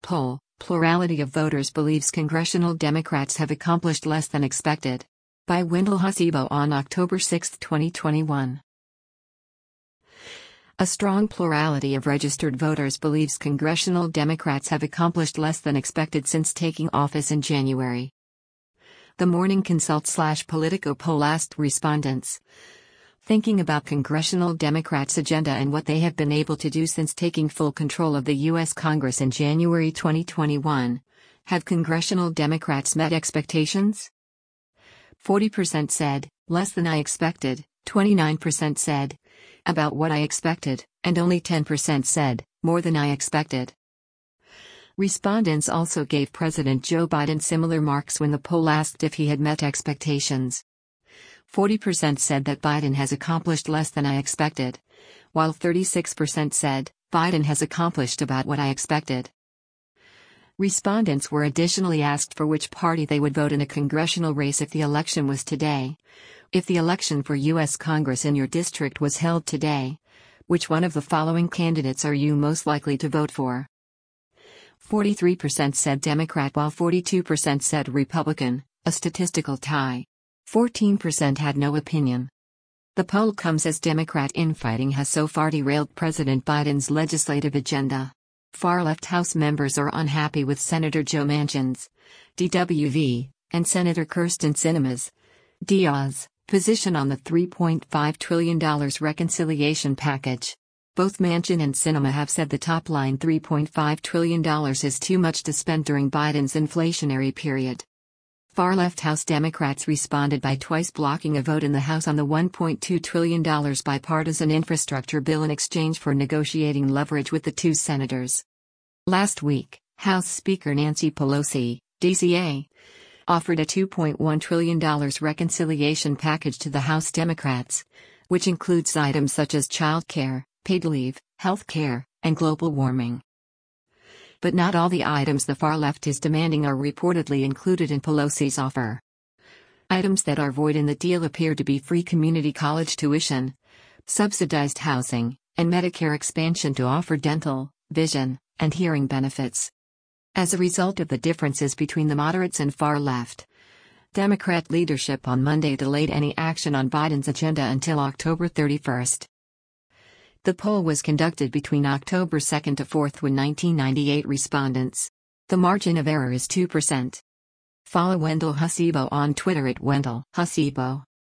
poll, plurality of voters believes congressional Democrats have accomplished less than expected. By Wendell Hasibo on October 6, 2021. A strong plurality of registered voters believes congressional Democrats have accomplished less than expected since taking office in January. The Morning Consult/Politico poll asked respondents, thinking about congressional Democrats' agenda and what they have been able to do since taking full control of the U.S. Congress in January 2021, have congressional Democrats met expectations? 40% said, less than I expected, 29% said, about what I expected, and only 10% said, more than I expected. Respondents also gave President Joe Biden similar marks when the poll asked if he had met expectations. 40% said that Biden has accomplished less than I expected, while 36% said, Biden has accomplished about what I expected. Respondents were additionally asked for which party they would vote in a congressional race if the election was today. If the election for U.S. Congress in your district was held today, which one of the following candidates are you most likely to vote for? 43% said Democrat while 42% said Republican, a statistical tie. 14% had no opinion. The poll comes as Democrat infighting has so far derailed President Biden's legislative agenda. Far-left House members are unhappy with Senator Joe Manchin's DWV and Senator Kyrsten Sinema's Diaz position on the $3.5 trillion reconciliation package. Both Manchin and Sinema have said the top line $3.5 trillion is too much to spend during Biden's inflationary period. Far-left House Democrats responded by twice blocking a vote in the House on the $1.2 trillion bipartisan infrastructure bill in exchange for negotiating leverage with the two senators. Last week, House Speaker Nancy Pelosi, DCA, offered a $2.1 trillion reconciliation package to the House Democrats, which includes items such as child care, paid leave, health care, and global warming. But not all the items the far left is demanding are reportedly included in Pelosi's offer. Items that are void in the deal appear to be free community college tuition, subsidized housing, and Medicare expansion to offer dental, vision, and hearing benefits. As a result of the differences between the moderates and far left, Democrat leadership on Monday delayed any action on Biden's agenda until October 31. The poll was conducted between October 2 to 4 with 1998 respondents. The margin of error is 2%. Follow Wendell Hasibo on Twitter at Wendell Hasibo.